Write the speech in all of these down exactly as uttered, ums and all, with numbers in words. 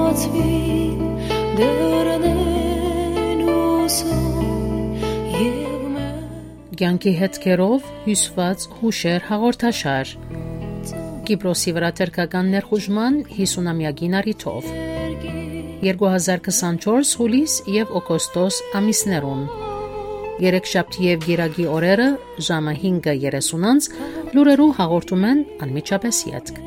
Կյանքի հետքերով հյուսված հուշեր հաղորդաշար Կիպրոսի վրա թուրքական ներխուժման հիսունամյակին առիթով երկու հազար քսանչորս հուլիս և օգոստոս ամիսներուն երեքշաբթի և գիրագի օրերը ժամը հինգը երեսուն անց լուրերու հաղորդում են անմիջապես ետք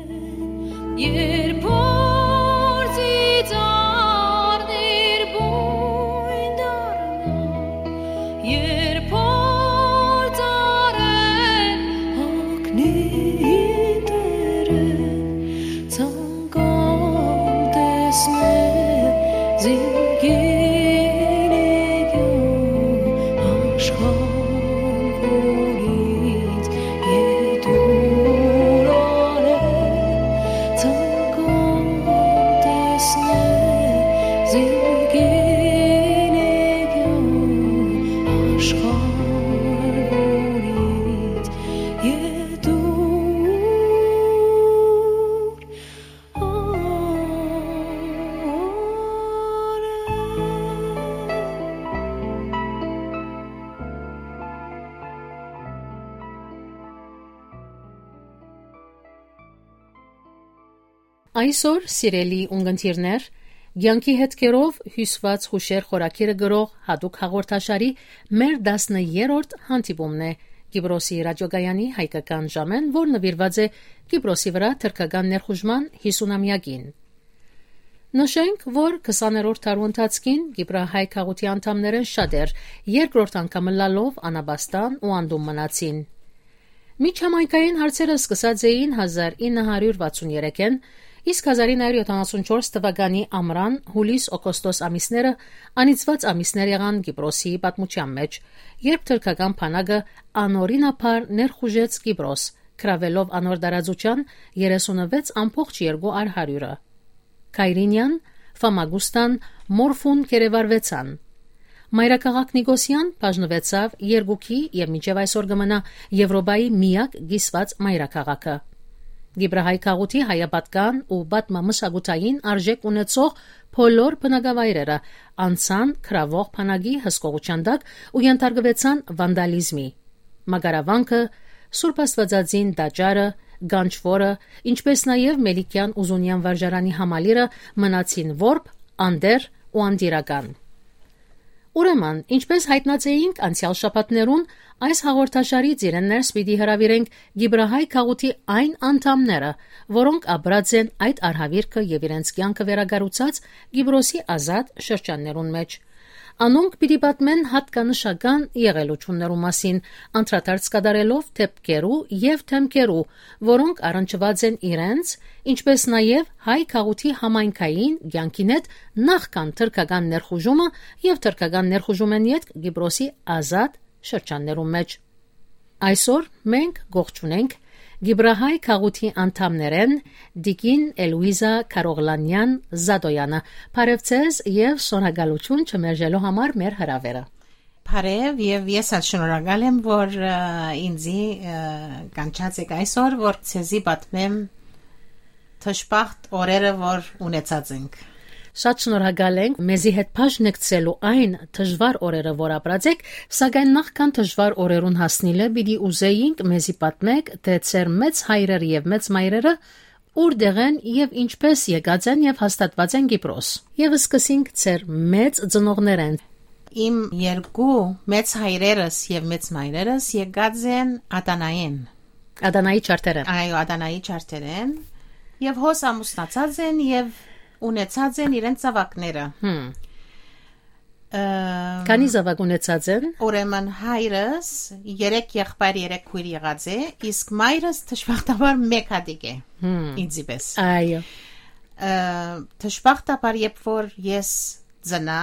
Այսօր, սիրելի ունգընտիրներ, կյանքի հետքերով հյուսված հուշեր խորակիրը գրող հատուկ հաղորդաշարի մեր տասներորդ հանդիպումն է Կիպրոսի ռադիոգայանի հայկական ժամեն, որ նվիրված է Կիպրոսի վրա թուրքական ներխուժման հիսունամյակին։ Նշենք, որ քսաներորդ դարու ընթացքին Կիպրահայ քաղաքի անդամներն շատեր երկրորդ անգամը լալով անաբաստան ու անդում մնացին։ Միջհամայնքային հարցերը սկսած էին հազար ինը հարյուր վաթսուններեքին, իսկ հազար ինը հարյուր յոթանասունչորս թվականի ամռան հուլիս-օգոստոս ամիսները անիծված ամիսներ եղան Կիպրոսի պատմության մեջ, երբ թուրքական բանակը անօրինաբար ներխուժեց Կիպրոս, գրավելով անոր տարածության երեսունվեց ամբողջ երկու հարյուրը։ Քայրինյան, Ֆամագուստան, Մորֆուն կերևարվեցան։ Մայրաքաղաք Նիկոսիան բաժնվեցավ երկուքի և մինչև այսօր կմնա Եվրոպայի միակ կիսված մայրաքաղաքը։ Կիպրահայ քաղաքի հայապատկան ու պատմամշակութային արժեք ունեցող բոլոր բնակավայրերը անցան գրավող բանակի հսկողության տակ ու ենթարկվեցան վանդալիզմի։ Մագարավանքը, Սուրբ Աստվածածին տաճարը, Գանչվորը, ինչպես նաև Մելիքյան Ուզունյան վարժարանի համալիրը մնացին որբ, անդեր ու անդիրական։ Ուրեմն, ինչպես հայտնած էինք անցյալ շաբաթներուն, այս հաղորդաշարից իրեններս պիտի հրավիրենք Կիպրահայ քաղաքի այն անդամները, որոնք ապրած են այդ արհավիրքը և իրենց կյանքը վերագառուցած Կիպրոսի ազատ շրջաններուն մեջ։ Անոնք պիտի պատմեն հատկանշական եղելություններու մասին, անդրադարձ կատարելով դեպքերու և թեմքերու, որոնք առնչված են իրենց, ինչպես նաև հայ քաղաքի համայնքային կյանքին հետ նախքան թուրքական ներխուժումը և թուրքական ներխուժումեն ետք Կիպրոսի ազատ շրջաններու մեջ։ Այսօր մենք գողջունենք Կիպրահայ քաղաքի անդամներեն Տիկին Էլուիզա Կարողլանյան Զադոյանը, բարև ձեզ և շնորհակալություն չմերժելու համար մեր հրավերը։ Բարև և ես շնորհակալ եմ, որ ինձի կանչած եք այսօր, որ ցեզի պատմեմ թշպախտ օրերը, որ ունեցած ենք։ Շատ շնորհակալ ենք մեզի հետ բաժնեկցելու այն դժվար օրերը, որ ապրած եք, սակայն նախքան դժվար օրերուն հասնելը պիտի ուզեինք մեզի պատմեք, թե ձեր մեծ հայրերը և մեծ մայրերը ուր դեղեն և ինչպես եկած են և հաստատված են Կիպրոս։ Եվ սկսենք ձեր մեծ ծնողներեն։ Իմ երկու մեծ հայրերս և մեծ մայրերս եկած են Ադանայեն։ Ադանայի չարտերեն։ Այո, Ադանայի չարտերեն և հոս ամուսնացած են և ունեցած են իրենց զավակները։ Քանի զավակ ունեցած են։ Ուրեմն հայրս երեք եղբայր, երեք քույր եղած է, իսկ մայրս թշպախտաբար մեկ հատիկ է։ Ինձի պես։ Այո։ Թշպախտաբար երբ որ ես ծնա,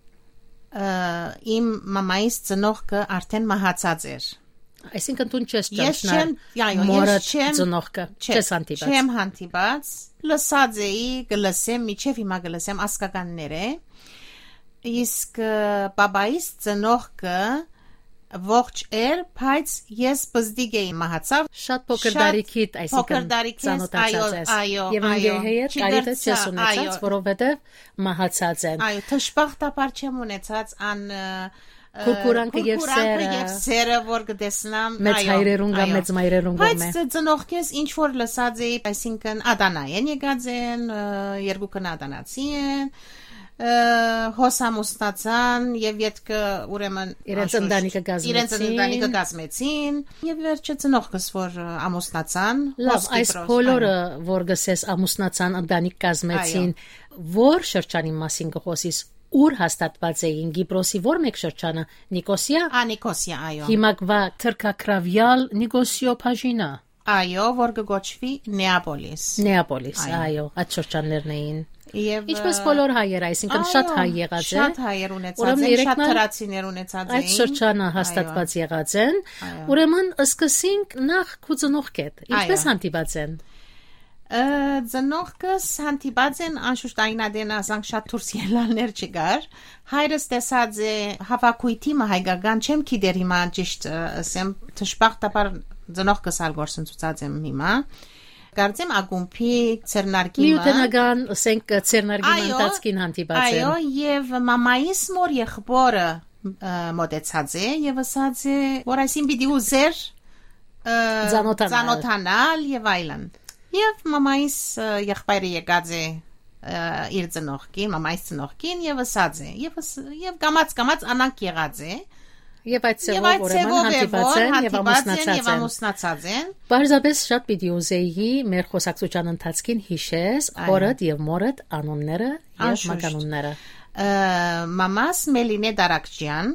իմ մամայիս ծնողքը արդեն մահացած էր։ Այսինքն դու չես ճանաչել մորդ ծնողքը, չես հանդիպած։ Չեմ հանդիպած, լսած էի, գլսեմ, միջև հիմա գլսեմ ասկականներ է, իսկ բաբայիս ծնողքը ողջ էր, բայց ես բզդիգ էի մահացավ Շատ փոքր դարիքիդ, այսինքն ծանոթացած ես։ Եվ անգեհեյը կարիտ չես ունեցած, որովհետև մահացած են։ Այո, թշպախտապար չեմ ունեցած ան Քուրքուրանքը եւ սերը եւ սերը որ գտեսնամ մեծ հայրերուն կամ մեծ մայրերուն գոմե։ Բայց ծնողքես ինչ որ լսած էի, այսինքն Ադանայեն եկած են, երկուքը Ադանացի են, հոսամուստացան եւ յետքը ուրեմն իրենց ընտանիքը գազմեցին։ Իրենց ընտանիքը գազմեցին եւ վերջը ծնողքս որ ամուսնացան, լավ, այս բոլորը որ գսես ամուսնացան, ընտանիք գազմեցին, որ շրջանի մասին գխոսիս Ուր հաստատված էին Կիպրոսի որ մեկ շրջանը Նիկոսիա Ա Նիկոսիա այո Հիմակվա թրքակրավյալ Նիկոսիո բաժինը Այո որ կոչվի Նեապոլիս Նեապոլիս այո այդ շրջաններն էին Եվ Ինչպես բոլոր հայերը այսինքն շատ հայ եղած են Շատ հայեր ունեցած են շատ թրացիներ ունեցած էին Այդ շրջանը հաստատված եղած են Ուրեմն սկսենք նախ քուծնողքետ Ինչպես հանդիպած են Ծնողքս հանդիպած են անշուշտ այնադեն ասանք շատ դուրս ելալներ չկար հայրս տեսած է հավաքույթի հայկական չեմ գիտեր հիմա ճիշտ ասեմ թշպախտապար ծնողքս ալ գործընծած եմ հիմա կարծեմ ակումբի ցերնարգիմը Միութենական ասենք ցերնարգիմը ընթացքին հանդիպած են Այո եւ մամայիս մոր եղբորը մոտեցած է եւ ասած է որ այսին պիտի ուզեր ծանոթանալ եւ այլն Եվ մամայիս եղբայրը եկած է իր ծնողքին, մամայիս ծնողքին եւ ասած է եւ եւ կամած կամած անանք եղած է եւ այդ ծևով ուրեմն հանդիպած են եւ ամուսնացած են Բարձրապես շատ պիտի ուզեի մեր խոսակցության ընթացքին հիշես օրդ եւ մորդ անունները եւ մականունները Մամաս Մելինե Դարակջյան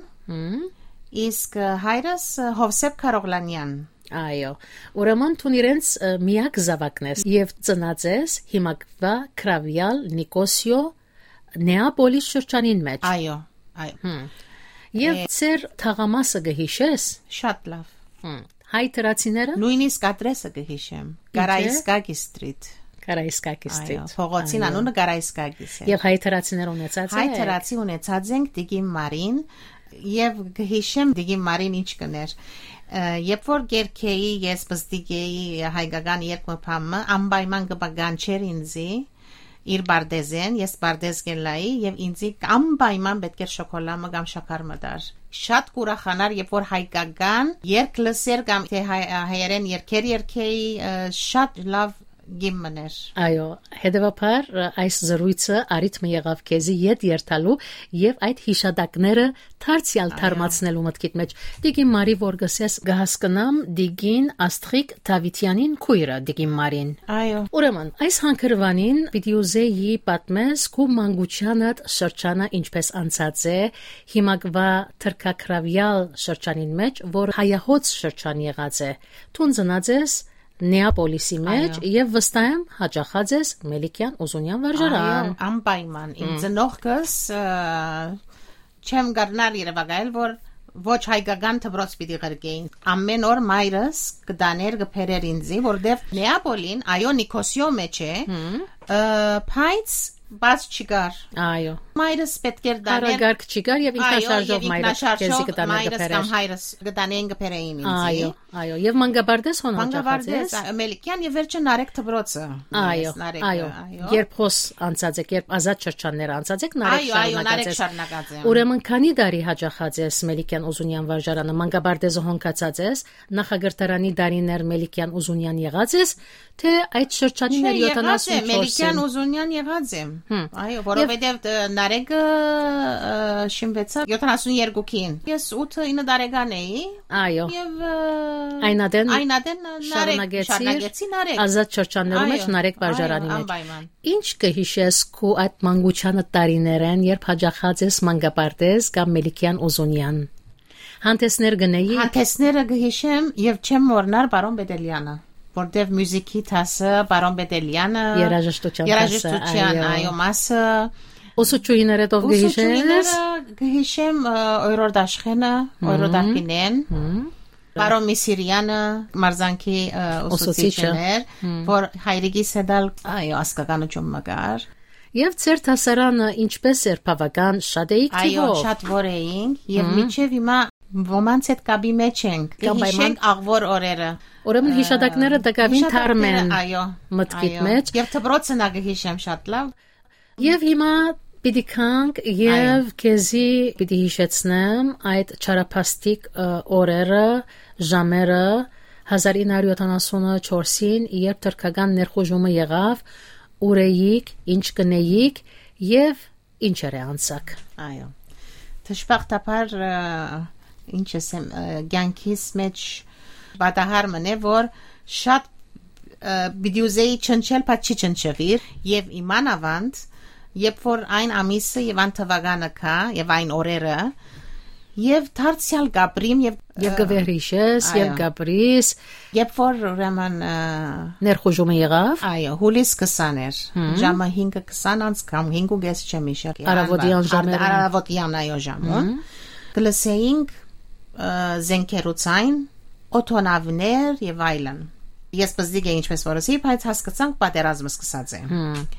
իսկ հայրս Հովսեփ Քարողլանյան Այո, ուրեմն տուն իրենց միակ զավակնես եւ ծնածես հիմակվա Կրավյալ Նիկոսիո Նեապոլիս շրջանին մեջ Այո, այո Եվ ծեր թաղամասը գհիշես Շատ լավ Հայ թրացիները Նույնիսկ ադրեսը գհիշեմ Կարայսկագի ստրիտ Կարայսկագի ստրիտ Փողոցին անունը Կարայսկագիս է Եվ հայ թրացիներ ունեցած Հայ թրացի ունեցած ենք Տիգին Մարին եւ գհիշեմ Տիգին Մարին ինչ կներ Երբ որ գերքեի ես բստիկեի հայկական երկմփամը անպայման կբագանչեր ինձի իր բարդեզեն ես բարդեզ գելայի եւ ինձի անպայման պետք էր շոկոլադը կամ շաքարը դար շատ կուրախանար երբ որ հայկական երկ լսեր կամ թե հայերեն երկեր երկեի շատ լավ գիմներ Այո, հետևաբար այս զրույցը արիթ մի եղավ քեզի յետ երթալու եւ այդ հիշադակները դարձյալ թարմացնելու մտքիդ մեջ Դիգին Մարի որ գսես գահսկնամ Դիգին Աստրիկ Դավիթյանին քույրը Դիգին Մարին Այո Ուրեմն այս հանքրվանին պիտի ուզեի պատմես քու մանկությանդ շրջանը ինչպես անցած է հիմակվա թրքակրավյալ շրջանին մեջ որ հայահոց շրջան եղած է Տուն ծնած ես Նեապոլիսի մեջ եւ վստահ եմ հաջախած ես Մելիքյան Ուզունյան վարժարան անպայման իմ ծնողքս չեմ գարնար երևակայել որ ոչ հայկական դպրոց պիտի գրկեին ամեն օր մայրս կդաներ կփերեր ինձի որտեվ Նեապոլին այո Նիկոսիո մեջ է բայց բաց չկար այո մայրս պետք էր դաներ Արագարկ չկար եւ ինքնաշարժով մայրը քեզի կտաներ կփերեր կամ հայրս կտանեն կփերեին ինձ այո այո եւ մանգաբարդես հոնոջախած Մելիքյան եւ վերջը Նարեկ դպրոցը այո այո երբ հոս անցած եք երբ ազատ շրջանները անցած եք Նարեկ շարունակած եք ուրեմն քանի դարի հաջախած ես Մելիքյան Ուզունյան վարժարանը մանգաբարդեզը հոնկացած ես նախագրտարանի դարիներ Մելիքյան Ուզունյան եղած ես թե այդ շրջանին յոթանասունչորս Մելիքյան Ուզունյան եղած եմ այո որովհետեւ Նարեկը շինվեցավ յոթանասունյոթին ես ութ-ինը տարեկան էի այո եւ այնադեն այնադեն շարունակեցի Նարեկ ազատ շրջաններում մեջ Նարեկ վարժարանի մեջ ինչ կհիշես քու այդ մանկությանը տարիներեն երբ հաջախած ես մանգաբարդեզ կամ Մելիքյան Ուզունյան հանդեսներ գնեի հանդեսները կհիշեմ եւ չեմ մոռնար բարոն Բեդելյանը որտեվ մյուզիկի տասը բարոն Բեդելյանը երաժշտության երաժշտության այո մասը Ուսուցչուհիները դով գհիշես գհիշեմ Օրորդ Աշխենը Օրորդ Ակինեն Բարոն Միսիրյանը մարզանքի ուսուցիչն էր որ հայրիկիս հետալ այո ասկականություն մգար Եվ ծեր հասարանը ինչպես էր բավական շատ էիք թիվով Այո շատ որ էինք եւ միջև հիմա ոմանց հետ կապի մեջ ենք։ Հիշենք աղվոր օրերը։ Ուրեմն հիշատակները դակավին թարմ են այո, մտքիդ մեջ։ Եվ դպրոցը նա գհիշեմ շատ լավ։ Եվ հիմա պիտի կանք եւ քեզի պիտի հիշեցնեմ այդ չարապաստիկ օրերը, ժամերը հազար ինը հարյուր յոթանասունչորսին, երբ թրքական ներխուժումը եղավ, ուրեիք, ինչ կնեիք եւ ինչ էր անցակ։ Այո։ Դժբախտաբար ինչ ասեմ, ցանկիս մեջ բադահարմն է, որ շատ բիդյուզեի չնչել, բայց չի չնչվիր եւ իմանավանդ, երբ որ այն ամիսը եւ այն թվականը կա եւ այն օրերը եւ դարձյալ Գաբրիմ եւ եւ գվերիշես եւ Գաբրիս երբ որ ուրեմն ներխուժումը եղավ այո հուլիս քսան էր ժամը հինգը քսան անց կամ հինգ ու կես չեմ իշել արավոտյան ժամերը արավոտյան այո ժամը գլսեինք զենքերուցային օթոնավներ եւ այլն ես բզդիկ էի ինչպես որսի բայց հասկացանք պատերազմը սկսած է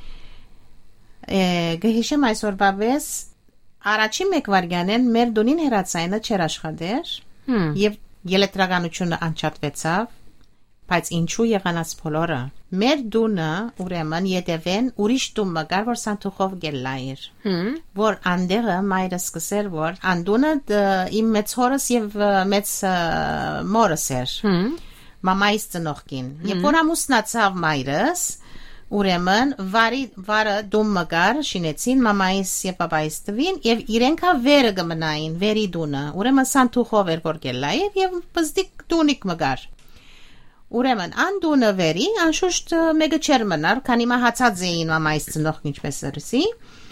գհիշեմ այսօր բավես առաջին մեկ վարյանեն մեր դունին հերացայինը չեր աշխատեր եւ էլեկտրականությունը անջատվեցավ բայց ինչու եղանաց բոլորը մեր դունը ուրեմն յետևեն ուրիշ տուն մգար որ սանտուխով գելլայր որ անդեղը մայրը սկսեր որ անդունը իմ մեծ հորս եւ մեծ մորս էր մամայիս ծնողքին երբ որ ամուսնացավ մայրս ուրեմն վարի վարը դում մգար շինեցին մամայիս եւ պապայիս տվին եւ իրենքա վերը գմնային վերի դունը ուրեմն սանտուխով էր որ գելլայր եւ բզդիկ դունիկ մգար ուրեմն ան դունը վերի անշուշտ մեկը չեր մնար քանի մահացած էին մամայիս ծնողքն ինչպես երսի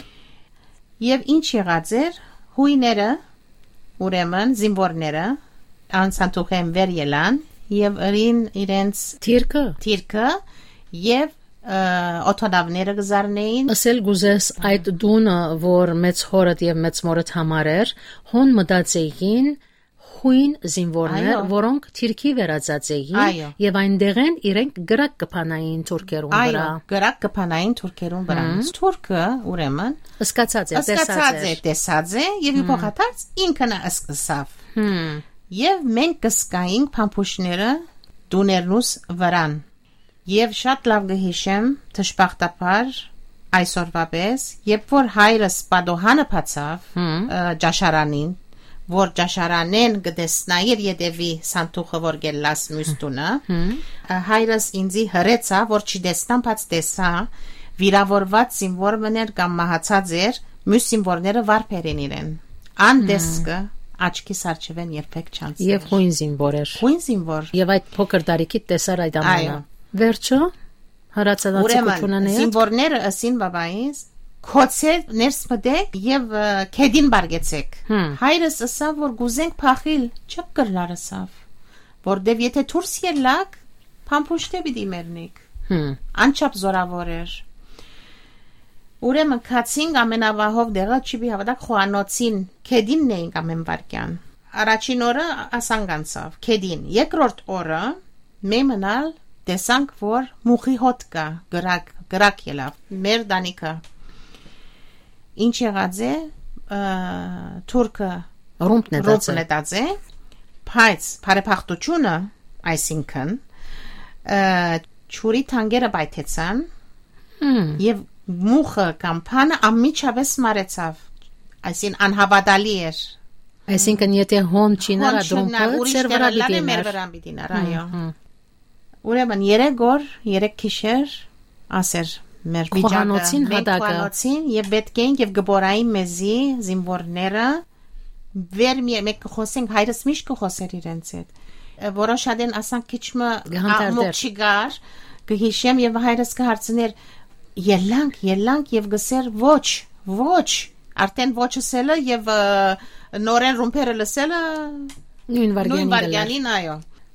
եւ ինչ եղած էր հույները ուրեմն զինվորները ան սանտուխեն վեր ելան եւ ըրին իրենց թիրքը թիրքը եւ օթոնավները գզարնեին ասել գուզես այդ դունը որ մեծ հորդ եւ մեծ մորդ համար էր հոն մտածեին հույն զինվորներ որոնք թիրքի վերածած էին եւ այնտեղեն իրենք գրակ կփանային թուրքերուն վրա այո գրակ կփանային թուրքերուն վրա թուրքը ուրեմն սկացած է տեսած է տեսած է եւ իփոխադարձ ինքն է սկսավ եւ մենք կսկայինք փամփուշները դուներնուս վրան Եվ շատ լավ գհիշեմ դժբախտաբար այսօրվա պես երբ որ հայրս պատոհանը փացավ ջաշարանին որ ջաշարանեն գտեսնայր յետևի սանտուխը որ գելլաս մուստունը հայրս ինձի հրեցա որ չդեսնամ բայց տեսա վիրավորված զինվոր մներ կամ մահացած էր մյուս զինվորները վարպերին իրեն անդեսկը աչքի սարճվեն երբեք չանց եւ հույն զինվոր էր հույն զինվոր եւ այդ փոքր տարիքի տեսար այդ ամենը Վերջո հարացածությունն է զինվորները ասին բաբայիս քոցե ներս մտեք եւ քեդին բարգեցեք հայրս ասավ որ գուզենք փախիլ չկրլարսավ որտեւ եթե դուրս ելակ փամփուշտե պիտի մեռնիկ անչափ զորավոր էր ուրեմն քացին ամենավահով դեղը չիբի հավատակ խոանոցին քեդինն էին ամեն վարքյան առաջին օրը ասանգանցավ քեդին երկրորդ օրը մեմնալ տեսանք որ մուխի հոտ կա գրակ գրակ ելավ մեր դանիկը ինչ եղած է թուրքը ռումպն է դածե բայց բարեփոխությունը այսինքն ճուրի թանգերը բայթեցան եւ մուխը կամ փանը ամիջավես մարեցավ այսին անհավատալի էր այսինքն եթե հոն չինարա դրոմպը ծեր վրա դիտի մեր վրա դիտի այո Ուրեմն երեք օր, երեք քիշեր ասեր մեր վիճակը մենք խոհանոցին եւ պետք էին եւ գբորային մեզի զինվորները վեր մեկ խոսենք հայրս միշտ կխոսեր իրենց հետ որոշադեն ասանք քիչմը ամոքչիգար գհիշեմ եւ հայրս կհարցներ ելանք ելանք եւ գսեր ոչ ոչ արդեն ոչ ասելը եւ նորեն ռումպերը լսելը նույն վարյանին այո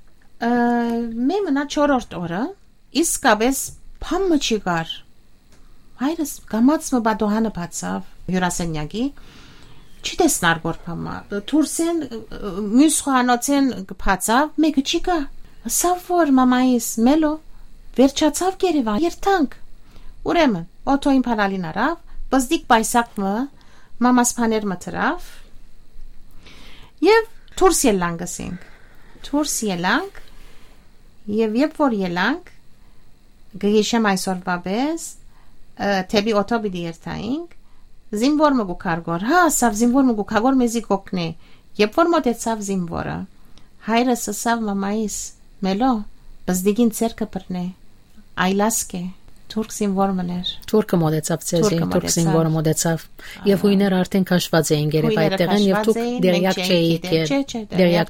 Մեմնա չորրորդ օրը իսկապես փամը չի գար հայրս կամած մը բադոհանը բացավ հյուրասենյակի չտեսնար որ փամա թուրսեն մյուս խոհանոցեն բացավ մեկը չի գա ասավ որ մամայիս մելո վերջացավ գերեվա երթանք ուրեմն օթոին փանալին արավ բզդիկ բայսակը մամաս փաներ մտրավ եւ Դուրս ելանք ասենք։ Դուրս ելանք եւ երբ որ ելանք գիշեմ այսօր բաբես թեպի օտոբիդի երթայինք զինվոր մգու կարգոր հա սավ զինվոր մգու կարգոր մեզի կոկնե երբ որ մոտեցավ զինվորը հայրս ասավ մամայիս մելո բզդիգին ցերկը բռնե այլասկե Թուրք զինվոր մներ Թուրքը մոտեցավ ցեզի Թուրք զինվորը մոտեցավ եւ հույները արդեն քաշված էին գերեվ այդտեղն եւ դուք դերյակ չէիք դերյակ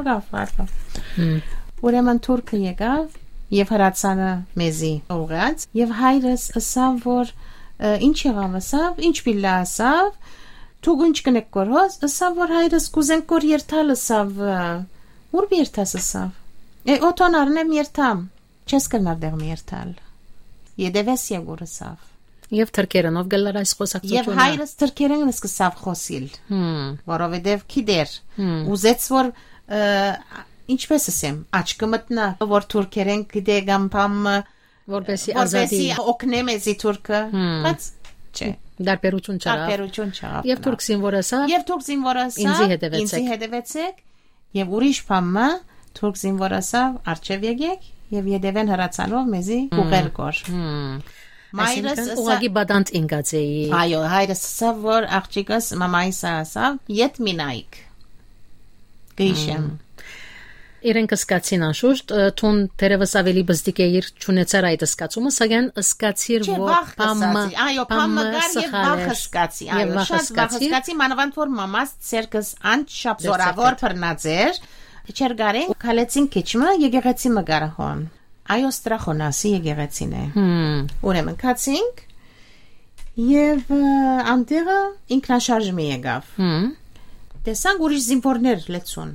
չէիք Ուրեմն Թուրքը եկավ եւ հրացանը մեզի ուղղած եւ հայրս ասավ որ ինչ եղավ ասավ ինչ բիլա ասավ դու ինչ կնեք կորոս ասավ որ հայրս կուզեն կոր երթալ ասավ ուր երթաս ասավ է օտոն արնեմ երթամ չես կնար դեղ երթալ Եդևես եղուր ասավ Եվ թրքերենով գլար այս խոսակցությունը Եվ հայրս թրքերեն սկսավ խոսիլ որովհետև գիտեր ուզեց որ ինչպես ասեմ աչքը մտնա որ թուրքերեն գիտե գամփամ որպեսի ազատի օգնե մեզի թուրքը բայց չէ դարբերություն չարավ դարբերություն չարավ Եվ թուրք զինվորը ասավ Եվ թուրք զինվորը ասավ ինձի հետևեցեք ինձի հետևեցեք Եվ ուրիշ բամը թուրք զինվորը ասավ արչև եկեք Եվ յետևեն հրացանով մեզի ուղեր կոր Մայրս ուղագի բադանտ ինգացեի Այո, հայրս ասավ որ աղջիկս մամայիս ասավ Ետ մինայք Գիշեմ Իրենք սկացին անշուշտ Թուն տերևս ավելի բզդիկ էիր Չունեցար այդ սկացումը Սագեն սկացիր որ պամը Այո, պամը գար և վախ սկացի Այո, շատ վախ սկացի Մանավանդ որ մամաս ցերկս անչապ զորավոր պրնացեր Չեր գարեն կալեցին քիչմը եկեղեցի մգարահոն Այո ստրախոնասի եկեղեցին է Ուրեմն կացինք Եվ անտեղը ինքնաշարժ մի եկավ Տեսանք ուրիշ զինվորներ լեցուն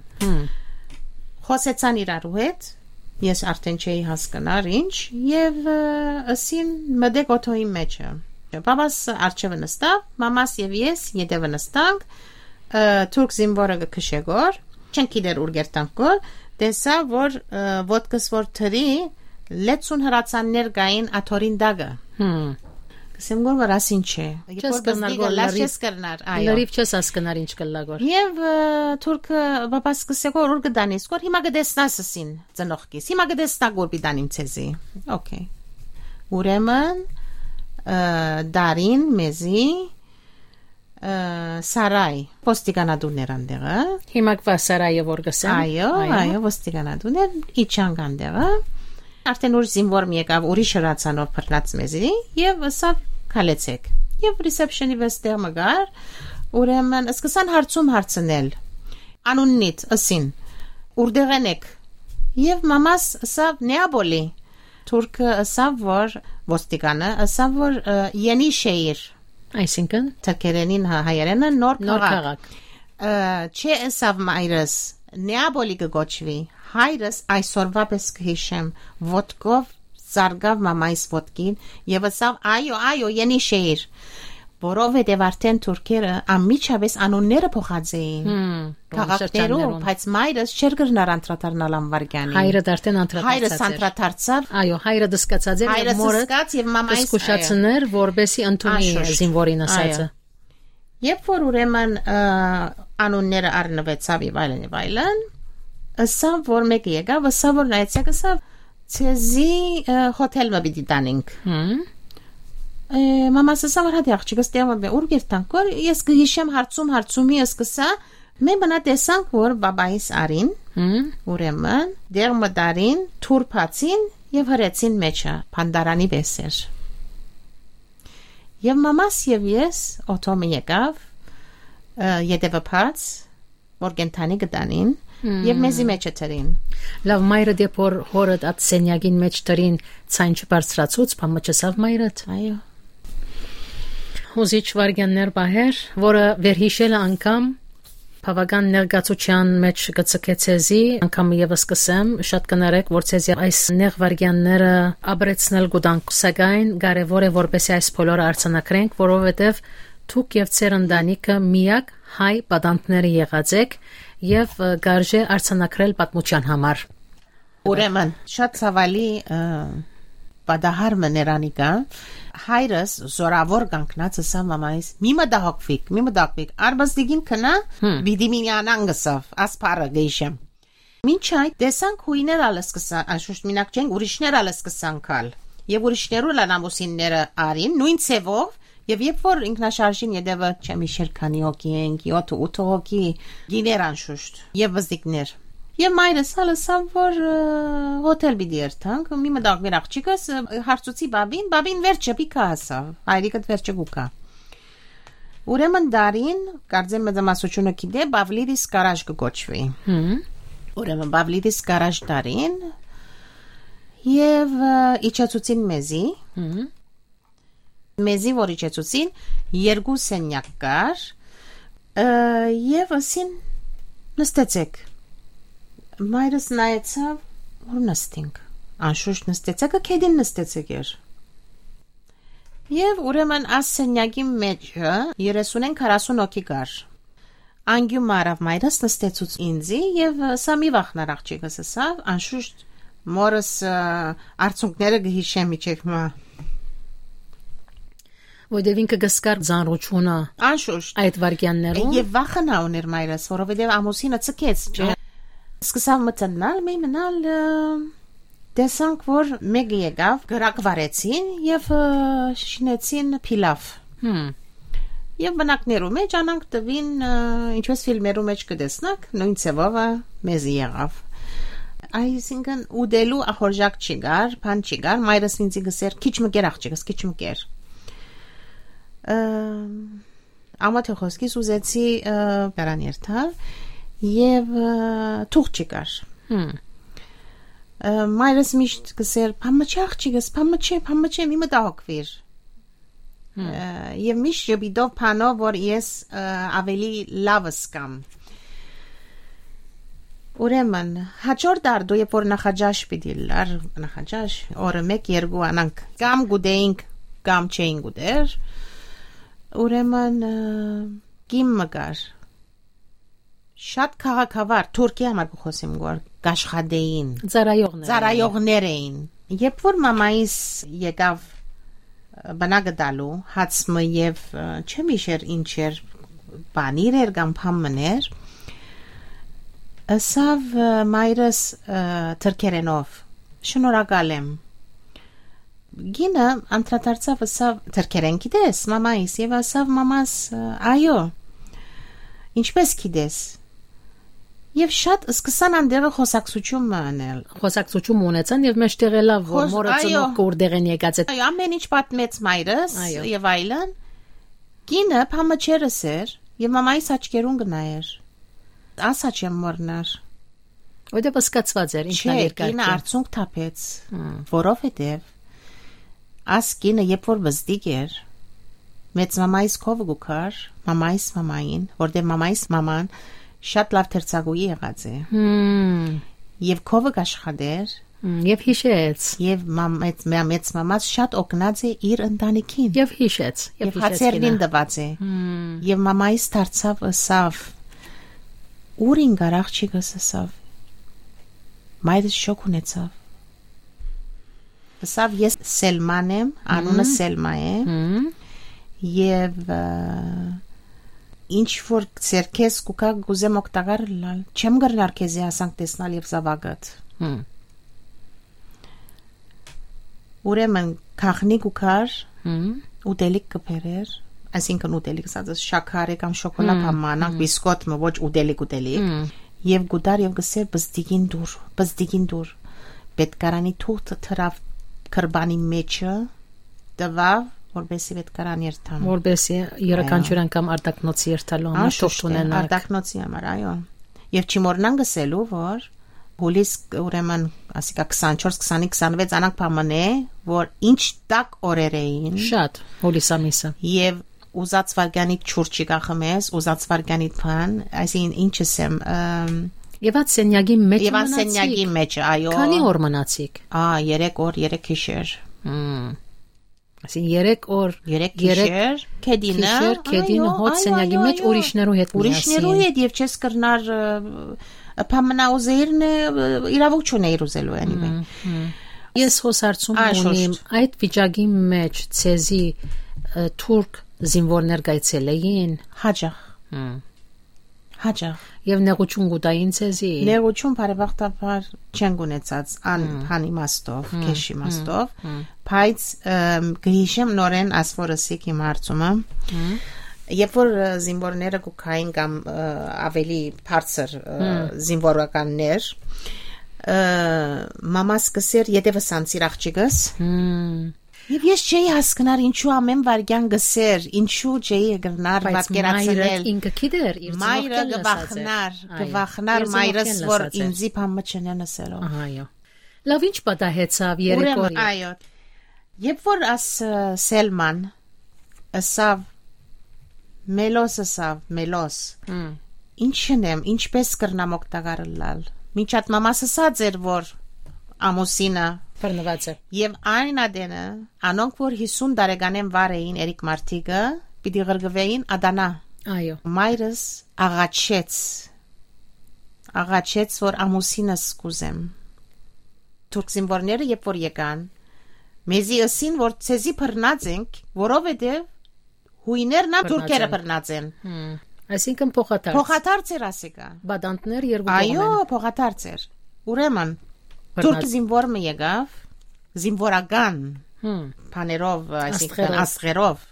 Խոսեցան իրարու հետ Ես արդեն չէի հասկնար ինչ Եվ ասին մդեք օթոյի մեջը Բաբաս արջևը նստավ Մամաս և ես ետևը նստանք Թուրք զինվորը կշեգոր Չենք իդեր ուր գերտանքոր, տեսա, որ ոտքս որ թրի, լեցուն հրացաններ գային աթորին դագը։ Կսեմ գոր որ ասին չէ։ Չես կնար գոր լրիվ չես ասկնար ինչ կլագոր։ Եվ թուրքը բաբաս կսեգոր ուր գդանիս, գոր հիմա գդեսնաս ասին ծնողքիս, հիմա գդեսնա գոր բիդանիմ ցեզի։ Okay։ Ուրեմն դարին մեզի Սարայ ոստիկանադուներ անդեղը Հիմա կվա Սարայը որ գսեմ Այո, այո, ոստիկանադուներ իջան անդեղը Արդեն ուր զինվոր մի եկավ ուրիշ հրացանով բռնած մեզի եւ ասավ քալեցեք Եվ ռիսեպշնի վստեղ մգար Ուրեմն սկսան հարցում հարցնել Անուննիդ ասին Ուրդեղեն եք Եվ մամաս ասավ Նեաբոլի Թուրքը ասավ որ ոստիկանը ասավ որ Յենի շեիր Այսինքն թրքերենին հայերենը նոր քաղաք Չէ ասավ մայրս Նեաբոլի կգոչվի հայրս այսօրվա պես կհիշեմ ոտքով զարգավ մամայիս ոտքին եւ ասավ այո այո յենի շեիր որովհետեւ արդեն թուրքերը ամիջապես անունները փոխած էին քաղաքներում բայց մայրս չէր գրնար անդրադառնալ անվարգյանի հայրը արդեն անդրադարձած հայրս անդրադարձավ այո հայրը դսկացած էր եւ մորը սկաց եւ մամայիս սկուշացներ որբեսի ընդունի զինվորին ասածը Երբ որ ուրեմն անունները առնվեցավ եւ այլն եւ այլն ասավ որ մեկը եկավ ասավ որ նայեցեք ասավ ցեզի հոթել մը պիտի տանենք Մամաս ասավ որ հատի աղջիկս տեղը ուր գերտանքոր ես գիշեմ հարցում հարցումի սկսա Մենք բնա տեսանք որ բաբայիս արին ուրեմն դեր մդարին թուրփացին եւ հրեցին մեջը փանդարանի վեսեր Եվ մամաս եւ ես օտոմի եկավ յետևապած որ գենթանի գտանին եւ մեզի մեջը տրին Լավ մայրը դեպոր հորդ at սենյակին մեջ տրին ցայն չբարձրացուց բամը չսավ մայրդ այո Հուզիչ վարգյաններ բահեր որը վերհիշելը անգամ Բավական ներգացության մեջ գծկեցեզի անգամ եւս կսեմ շատ կներեք որ ցեզի այս նեղ վարգյանները ապրեցնել գուտանք սակայն կարևոր է որպեսի այս բոլորը արցանակրենք որովհետեւ դուք եւ ձեր ընտանիքը միակ հայ պատանտները եղած եք եւ գարժե արցանակրել պատմության համար Ուրեմն շատ ցավալի պատահարը ներանիկա հայրս զորավոր կանգնած ասա մամայիս մի մտահոգվիկ մի մտահոգվիկ արբաստիկին քնա բիդիմինյան անգսավ ասպարը գեշեմ Մինչ այդ տեսանք հույներ ալս կսան անշուշտ մինակ չենք ուրիշներ ալս կսան կալ եւ ուրիշներու լանամուսինները արին նույն ցևով եւ երբ որ ինքնաշարժին յետևը չեմ իշեր քանի հոգի ենք յոթ ութ հոգի գիներ անշուշտ եւ վզիկներ եւ մայրս ալսավ որ հոթել բիդի երթանք մի մտակ մեր աղջիկս հարցուցի բաբին բաբին վերջը պիկա ասավ հայրիկը վերջը գուկա ուրեմն դարին կարծեմ մեծամասնությունը գիտե բավլիդիս կարաժ կոչվի ուրեմն բավլիդիս կարաժ դարին եւ իջացուցին մեզի մեզի որ իջացուցին երկու սենյակ կար եւ ասին նստեցեք մայրս նայեցավ որ նստենք անշուշտ նստեցեք կեդին նստեցեք էր եւ ուրեմն աս սենյակի մեջ երեսուն քառասուն հոգի կար անգյու մարավ մայրս նստեցուց ինձի եւ սա մի վախնար աղջիկս ասավ անշուշտ մորս արցունքները գհիշեմ իջեք մա Որտեւ ինքը գսկար զանրությունը անշուշտ այդ վարքյաններում եւ վախնա ուներ մայրս որովհետեւ ամուսինը ցկեց սկսավ մտնալ մի մնալ տեսանք որ մեկ եկավ գրակ վարեցին եւ շինեցին փիլավ եւ բնակներու մեջ անանք տվին ինչպես ֆիլմերու մեջ կտեսնակ նույն ցևովը մեզի եղավ այսինքն ուդելու ախորժակ չգար բան չգար մայրս ինձ գսեր քիչ մկեր աղջիկս քիչ մկեր ամաթը խոսքիս ուզեցի բերան երթալ եւ թուղ չկար մայրս միշտ գսեր փամաչի աղջիկս փամաչի փամաչի մի մտահոգվիր եւ միշտ ժպիտով փանով որ ես ավելի լավս կամ ուրեմն հաջորդ արդու երբ որ նախաճաշ պիտի լար նախաճաշ օրը մեկ երկու անանք կամ գուդեինք կամ չէին գուդեր ուրեմն կիմ մգար շատ քաղաքավար Թուրքիա համար կխոսեմ գոր գաշխադեին ծարայողներ ծարայողներ էին երբ որ մամայիս եկավ բանակը դալու հացմը եւ չեմ իշեր ինչեր բանիր էր կամ փամներ ասավ մայրս թրքերենով շնորհակալ եմ գինը անդրադարձավ ասավ թրքերեն գիտես մամայիս եւ ասավ մամաս այո ինչպես գիտես Եվ շատ սկսան անդերը խոսակցություն մանել խոսակցություն ունեցան եւ մեջտեղ էլա որ մորը ծնող կորդեղեն եկած է այո ամեն ինչ պատմեց մայրս եւ այլն գինը փամաչերս էր եւ մամայիս աչքերուն գնայր ասա չեմ մորնար Որտե բսկացված էր ինքնաերկայ գինը արցունք թափեց որովհետեւ աս գինը երբ որ վզդիկ էր մեծ մամայիս կով գուքար մամայիս մամային որտե մամայիս մաման Շատ լավ թերցագուի եղած է։ Եվ քովը աշխատեր, եւ հիշեց, եւ մեծ մեծ մամաս շատ օգնած է իր ընտանիքին։ Եվ հիշեց, եւ հացերին դված է։ Եվ մամայիս դարձավ ասավ Ուրին գարախչիկս ասավ։ Մայրս շոկ ունեցավ։ Ասավ ես Սելման եմ, անունը Սելմա է։ Եվ Ինչ որ ցերքես կուկա գուզեմ օկտագար լալ չեմ գրնար քեզի ասանք տեսնալ եւ զավակդ Ուրեմն քախնիկ ու քար ուտելիք կբերեր այսինքն ուտելիք ասած շաքարը կամ շոկոլադ համանակ բիսկոտ մը ոչ ուտելիք ուտելիք եւ գուտար եւ գսեր բզդիգին դուր բզդիգին դուր պետքարանի թուղթը թրավ քրբանի մեջը դվավ որբեսի պետքարան երթան որբեսի երականջուր անգամ արտակնոցի երթալու համար թուղթ ունենալ արտակնոցի համար այո եւ չմոռնան գսելու որ հուլիս ուրեմն ասիկա քսանչորս քսանինք քսանվեց անակ պամանե որ ինչ տակ օրեր էին շատ հուլիս ամիսը եւ ուզած վարգանիկ չուրչի կախմես ուզած վարգանիկ փան այսին ինչս եմ Եվ այդ սենյակի մեջ Եվ այդ սենյակի մեջ այո Քանի օր մնացիք Ա երեք օր երեք գիշեր Այսին երեք օր երեք գիշեր քեդինը քեդինը հոտ սենյակի մեջ ուրիշներու հետ ուրիշներու հետ եւ չես կրնար փամնա ուզերն իրավունք չունեիր ուզելու anyway Ես հոսարցում ունիմ այդ վիճակի մեջ ցեզի թուրք զինվորներ գայցել էին հաջող հաջող եւ նեղություն գուտային ցեզի նեղություն բարեբախտաբար չեն գունեցած ան հանի մաստով քեշի մաստով բայց գհիշեմ նորեն ասֆորսիկ իմ հարցումը Երբ որ զինվորները գուքային կամ ավելի բարձր զինվորականներ մամաս կսեր յետևս անցիր աղջիկս Եվ ես չէի հասկնար ինչու ամեն վարյան գսեր ինչու չէի գրնար պատկերացնել ինքը գիտեր իր մայրը գվախնար գվախնար մայրս որ ինձի փամը չնեն ասելով այո լավ ինչ պատահեցավ երեկոյի այո Երբ որ աս Սելման ասավ Մելոս ասավ, մելոս, ինչն եմ, ինչպես կրնամ օգտագարլալ, մինչ at մամաս ասած էր, որ ամուսինը բռնված է, և այն ադենը, անոնք որ հիսուն դարեգանեն վար էին Էրիկ Մարտիկը, պիտի գրգվեին ադանա, այո, մայրս աղաչեց, աղաչեց, որ ամուսինս կուզեմ, թուրք զինվորները երբ որ եկան, մեզի ըսին, որ ցեզի բռնած ենք, որովհետև Հույներն ա թուրքերը բռնած են։ Այսինքն փոխադարձ։ Փոխադարձ էր ասիկա։ Բադանտներ երկու կողմ են։ Այո, փոխադարձ էր։ Ուրեմն թուրք զինվորը եկավ, զինվորական։ Բաներով, այսինքն աստղերով։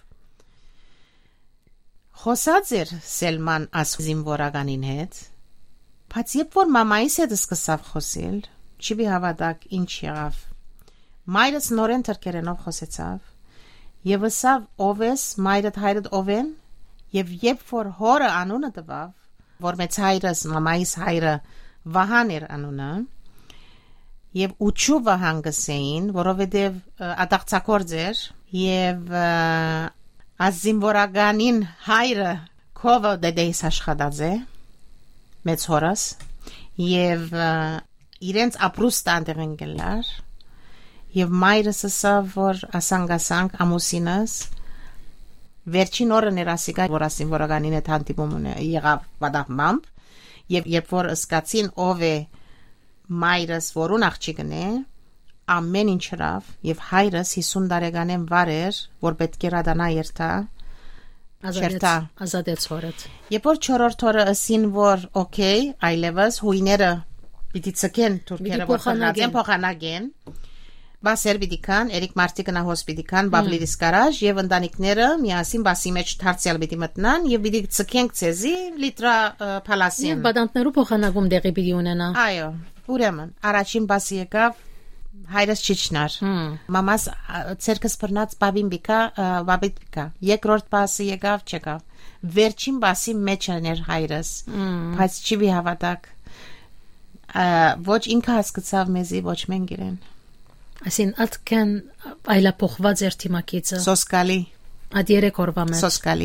Խոսած էր Սելման աս զինվորականին հետ։ Բայց երբ որ մամայիս հետ սկսավ խոսել, չի հավատակ ինչ եղավ։ Մայրս նորեն թրքերենով խոսեցավ։ Եվ ասավ ով ես մայրդ հայրդ ով են եւ երբ որ հորը անունը տվավ որ մեծ հայրս մամայիս հայրը Վահան էր անունը եւ ուչու Վահան գսեին որովհետեւ ադաղցակորձ էր եւ ազինվորականին հայրը քովը դեդեիս աշխատած է մեծ հորս եւ իրենց ապրուստան դերեն գլար Եվ մայրս ասավ, որ ասանգասանք ամուսինս վերջին օրը ներասիկա, որ ասին, որ ագանին է հանդիպում եղավ վադաղմամբ, և երբ որ ըսկացին ով է մայրս, որուն աղջիկն է, ամեն ինչ հրավ, և հայրս հիսուն դարեգանեն վար էր, որ պետք էր ադանա երթա, չերթա։ Ազատեց հորդ։ Երբ որ չորորդ օրը ըսին, որ օքեյ, այլևս հույները պիտի ծկեն, թուրքերը որ խնագեն, փոխանագեն, Բասեր բիդիկան, Էրիկ Մարտիկը նա հոսպիդիկան, Բաբլիրիս կարաժ եւ ընտանիքները միասին բասի մեջ դարձյալ պիտի մտնան եւ պիտի ցկենք ցեզի լիտրա փալասին։ Եվ բադանտներու փոխանակում դեղի պիտի ունենա։ Այո, ուրեմն առաջին բասի եկավ հայրս չիչնար։ Մամաս ցերկս բռնած բաբին բիկա, բաբիտ բիկա։ Երկրորդ բասի եկավ, չեկավ։ Վերջին բասի մեջ էր հայրս։ Բայց չի վի հավատակ։ Ոչ ինքը հասկացավ մեզի, ոչ մենք իրեն։ Այսին ատքեն այլափոխված էր թիմակիցը։ Սոսկալի։ Այդ երեք օրվա մեջ։ Սոսկալի։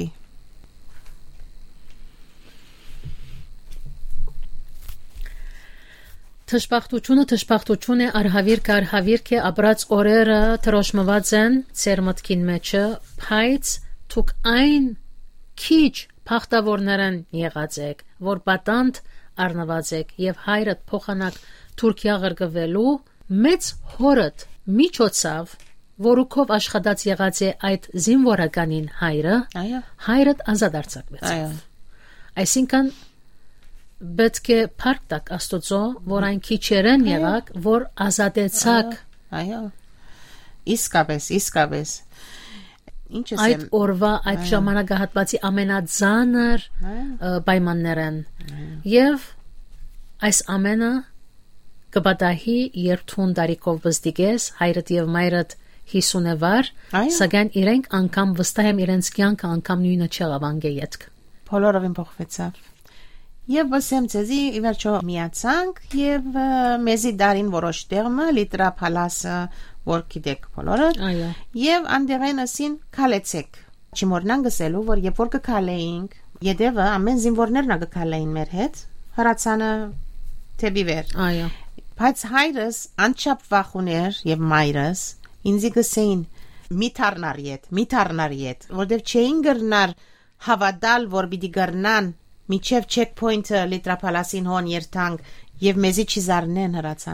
Թշպախտությունը թշպախտություն է, արհավիրք արհավիրք է, ապրած օրերը տրոշմված են ծեր մտքին մեջը, բայց թուք այն քիչ փախտավորներն եղած եք, որ պատանդ առնված եք եւ հայրդ փոխանակ Թուրքիա ղրկվելու Մեծ հորդ միջոցով որուքով աշխատած եղած է այդ զինվորականին հայրը այո հայրդ ազատ արձակվեց այո այսինքն պետք է փառք տակ Աստծո որ այն քիչերեն եղաք որ ազատեցաք այո իսկապես իսկապես ինչ ասեմ այդ օրվա այդ ժամանակահատվածի ամենաձանր պայմաններն եւ այս ամենը կբադահի երթուն դարիքով վստիկես հայրդ եւ մայրդ հիսուն է վար սակայն իրենք անգամ վստահ եմ իրենց կյանքը անգամ նույնը չեղավ անգեյետք բոլորովին փոխվեցավ եւ ասեմ ցեզի ի վերջո միացանք եւ մեզի դարին որոշ տեղը լիտրա փալասը որ գիտեք բոլորը եւ անդերեն ասին քալեցեք չմորնան գսելու որ երբ որ կքալեինք յետևը ամեն զինվորներն ակքալեին մեր հետ հրացանը թեբի վեր այո Բայց հայրս անչափ վախուներ եւ մայրս ինձի գսեին մի թարնար իդ մի թարնար իդ որտեվ չէին գրնար հավատալ որ պիտի գրնան միջև checkpoint-ը լիտրապալասին հոն երթանք եւ մեզի չզարնեն հրացանով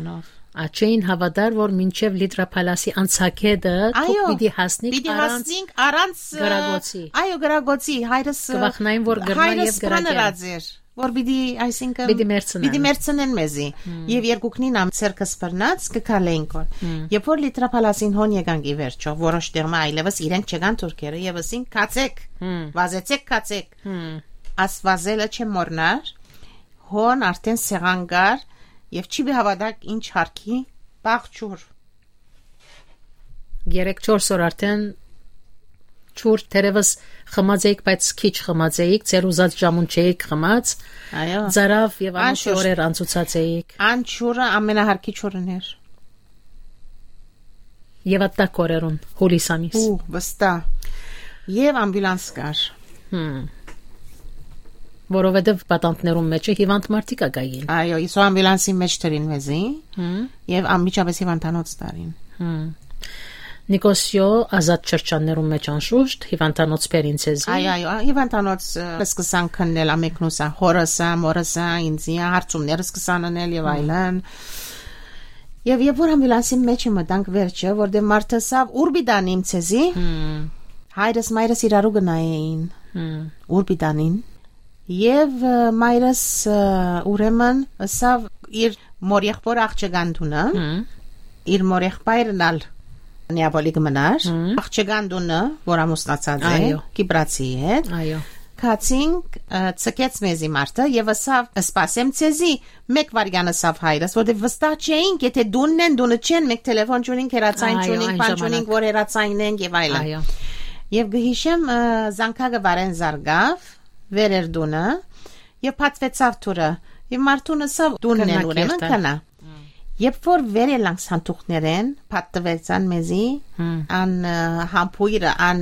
Աչեին հավատար, որ մինչև լիտրապալասի անցակետը թուք պիտի հասնի պիտի հասնենք առանց գրագոցի։ Այո, գրագոցի, հայրս Կվախնային, որ գրնա եւ գրագեր։ Որ պիտի, այսինքն պիտի մերցնեն։ Պիտի մերցնեն մեզի։ Եվ երկուքնին ամ ցերկը սպրնած կքալեինք որ։ Երբ որ լիտրապալասին հոն եկանք ի վերջո, որոշ տեղը այլևս իրենք չգան թուրքերը եւ ասին կացեք, վազեցեք կացեք։ Աս վազելը չմորնար, հոն արդեն սեղանգար եւ չի բհավադակ ինչ հարքի բաղճուր։ երեք չորս օր արդեն Չուր թերևս խմած էիք, բայց քիչ խմած էիք, ձեր ուզած ժամուն չէիք խմած։ Այո։ Ձարավ եւ անշուշտ օրեր անցուցած էիք։ Անչուրը ամենահարկի չորն էր։ Եվ ատա կորերուն հուլիս ամիս։ Ու վստահ։ Եվ ամբյուլանս կար։ Հմ։ Որովհետեւ պատանտներում մեջը հիվանդ մարդիկ ագային։ Այո, իսկ ամբյուլանսի մեջ դրին մեզի։ Հմ։ Եւ անմիջապես հիվանդանոց տարին։ Հմ։ Նիկոսիո ազատ չրջաններում մեջ անշուշտ հիվանդանոց պերինցեզի։ Այո, այո, հիվանդանոց սկսան քննել ամեկնուսա, հորսա, մորսա, ինձի հարցումներ սկսան անել եւ այլն։ Եվ երբ որ ամբյուլանսի մեջ մտանք վերջը, որտեղ մարդը սավ ուրբիդանին ցեզի։ Հայրս մայրս իրարու գնային։ Ուրբիդանին։ Եվ մայրս ուրեմն սավ իր մորեղբոր աղջկանդունը, իր մորեղբայրն ալ Նեապոլի գմնար, աղջկանդունը, որ ամուսնացած է, Կիպրացի է։ Այո։ Քացինք ցկեց մեզի մարդը եւ ասավ սպասեմ ցեզի մեկ վարյանը սավ հայրս որտեվ վստահ չէինք եթե դունն են դունը չեն մեկ տելեֆոն ճունինք հերացային ճունինք բանջունինք որ հերացային ենք եւ այլն։ Այո։ Եվ գհիշեմ զանգակը վարեն զարգավ վերեր դունը եւ փաթվեցավ թուրը եւ մարդունը սավ դունն են ուրեմն կնա։ Երբ որ վերելանք սանտուղներեն, պատտվեցան մեզի, ան համբույրը, ան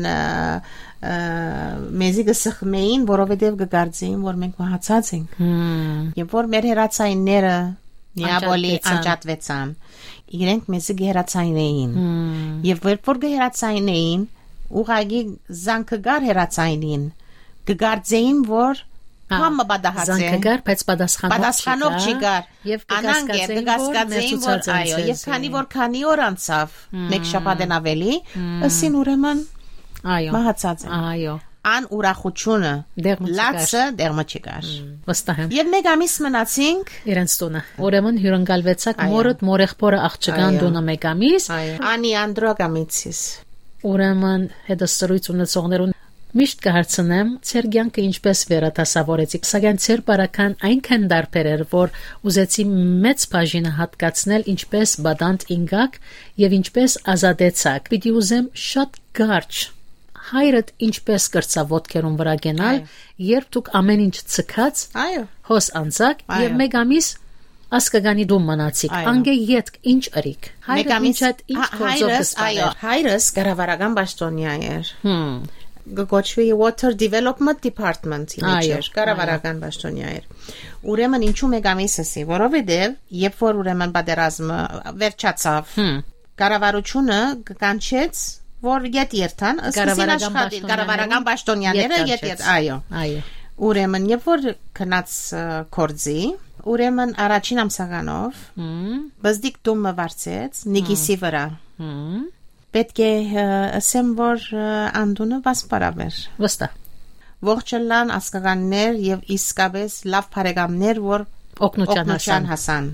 մեզի գսխմեին, որովհետև գգարձեին, որ մենք մահացած ենք։ Երբ որ մեր հերացայինները Նեապոլի անջատվեցան, իրենք մեզի գերացային էին։ Եվ երբ որ գերացային էին, ուղղակի զանգկար հերացայինին, գգարձեին, որ Համը բադահացե Զանգկար, բայց պատասխանող չի գար եւ կգասկածեին որ այո եւ քանի որ քանի օր անցավ մեկ շաբաթեն ավելի ըսին ուրեմն այո մահացած են այո ան ուրախությունը լացը դերմը չկար վստահ եմ եւ մեկ ամիս մնացինք իրենց տունը ուրեմն հյուրընկալվեցաք մորդ մորեղբորը աղջկան տունը մեկ ամիս անի անդրոգամիցիս ուրեմն հետո սրույց ունեցողներուն Միշտ կհարցնեմ, ձեր կյանքը ինչպես վերադասավորեցիք, սակայն ձեր բարական այնքան դարբեր էր, որ ուզեցի մեծ բաժինը հատկացնել ինչպես բադանտ ինգակ եւ ինչպես ազատեցաք։ Պիտի ուզեմ շատ կարճ հայրդ ինչպես կրծավ ոտքերուն վրա գնալ, երբ դուք ամեն ինչ ցկած, այո, հոս անցակ եւ մեկ ամիս ասկագանի դու մնացիք, անգե յետք ինչ ըրիք։ Մեկ ամիս հայրս, այո, հայրս կառավարական պաշտոնյա էր։ Հմ գոչվի Water Development Department-ի մեջ էր, կառավարական պաշտոնյա էր։ Ուրեմն ինչու մեկ ամիսսի, որովհետև երբ որ ուրեմն պատերազմը վերջացավ, կառավարությունը կանչեց, որ յետ երթան, ըստ աշխատի, կառավարական պաշտոնյաները յետ յետ, այո։ Այո։ Ուրեմն երբ որ քնած կորձի, ուրեմն առաջին ամսականով, բզդիկ դումը վարձեց Նիգիսի վրա։ Պետք է ասեմ, որ անդունը վասպարավ էր։ Վստահ։ Ողջլան ասկականներ եւ իսկապես լավ բարեկամներ, որ օգնության հասան։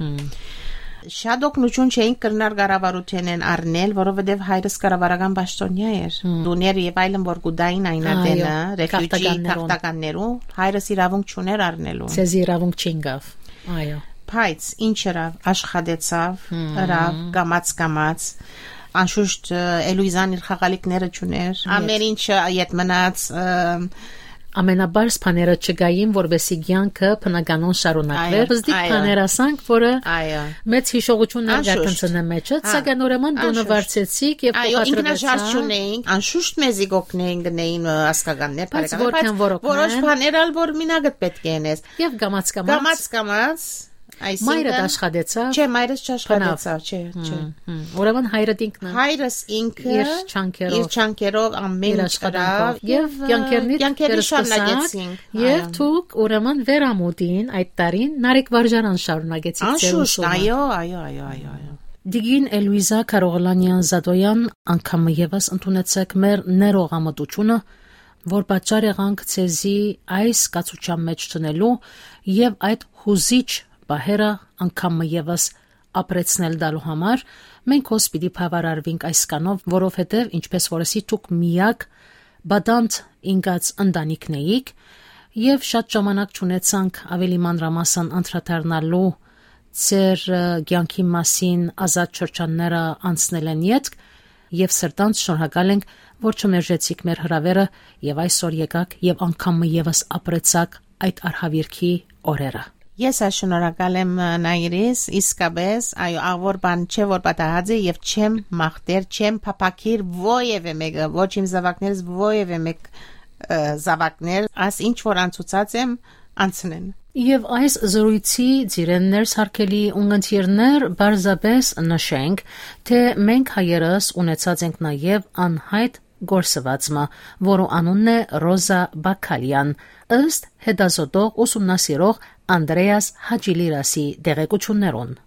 Շատ օգնություն չէին կրնար կառավարութենեն առնել, որովհետեւ հայրս կառավարական պաշտոնյա էր։ Դուներ եւ այլն որ գուդային այնադենը, ռեֆյուջի քաղաքականներու, հայրս իրավունք չուներ առնելու։ Ցեզ իրավունք չինգավ։ Այո։ Բայց ինչ էր աշխատեցավ, հրավ, կամած կամած Անշուշտ Էլուիզան իր խաղալիքները չուներ, ամեն ինչը յետ մնաց, ամենաբարձ բաները չգային, որովհետեւ կյանքը բնականon շարունակվեր։ Բզդիկ բաներ ասանք, որը մեծ հիշողություններ գտնցնե մեջը, սակայն ուրեմն դոնը վարձեցիք եւ փոխադրեցիք։ Այո, ինքնաշարժ ունեին, անշուշտ մեզի գոքնեին գնեին ասկականներ, բարեկամներ, որոշ բաներ ալ որ մինագդ պետք է ենես։ Եվ գամած կամած։ Գամած կամած Մայրդ աշխատեցավ։ Չէ, մայրս չաշխատեցավ, չէ, չէ։ Ուրեմն հայրդ ինքն հայրս ինքը իր չանքերով իր չանքերով ամեն ինչ කරավ եւ յանքերնի շարունակեցինք եւ դուք ուրեմն վերամուտին այդ տարին Նարեկ վարժարան շարունակեցիք ձեր ուսումը։ Այո, այո, այո, այո, այո։ Դիգին Էլուիզա Կարողլանյան Զադոյան անգամ եւս ընդունեցեք մեր ներողամտությունը, որ պատճառ եղանք ցեզի այս կացության մեջ տնելու եւ այդ հուզիչ բահերը անգամ եւս ապրեցնել դալու համար մենք հոս պիտի բավարարվենք այս կանով, որովհետեւ ինչպես որսի դուք միակ բադանտ ինգած ընտանիքն էիք եւ շատ ժամանակ չունեցանք ավելի մանրամասն անդրադառնալու Ձեր կյանքի մասին ազատ շրջանները անցնել են յետք եւ սրտանց շնորհակալ ենք, որ չմերժեցիք մեր հրավերը եւ այսօր եկաք եւ անգամ եւս ապրեցաք այդ արհավիրքի օրերը։ Ես շնորհակալ եմ Նայիրիս, իսկապես, այո, աղոր բան չէ որ պատահած է եւ չեմ մախտեր, չեմ փապակիր ովևէ մեկը, ոչ իմ զավակներս ովևէ մեկ զավակներ, as ինչ որ անցուցած եմ անցնեն։ Եվ այս զրույցի ծիրեններ սարքելի ունգընթիրներ բարձաբես նշենք, թե մենք հայերս ունեցած ենք նաև անհայտ գործվածմը, որու անունն է Ռոզա Բակալյան, ըստ հետազոտող ուսումնասիրող Անդրեաս Հաջիլիրասի դեղեկություններուն։